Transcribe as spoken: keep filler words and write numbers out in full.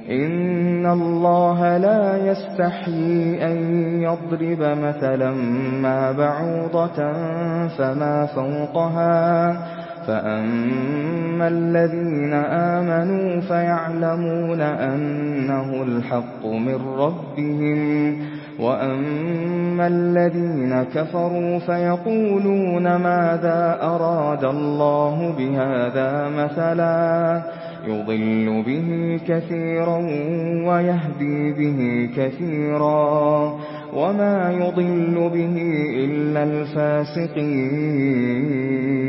إِنَّ اللَّهَ لَا يَسْتَحْيِي أَن يَضْرِبَ مَثَلًا مَّا بَعُوضَةً فَمَا فَوْقَهَا ۚ فَأَمَّا الَّذِينَ آمَنُوا فَيَعْلَمُونَ أَنَّهُ الْحَقُّ مِن رَّبِّهِمْ ۖ وَأَمَّا الَّذِينَ كَفَرُوا فَيَقُولُونَ مَاذَا أَرَادَ اللَّهُ بِهَٰذَا مَثَلًا ۚ يُضِلُّ بِهِ كَثِيرًا وَيَهْدِي بِهِ كَثِيرًا ۚ وَمَا يُضِلُّ بِهِ إِلَّا الْفَاسِقِينَ.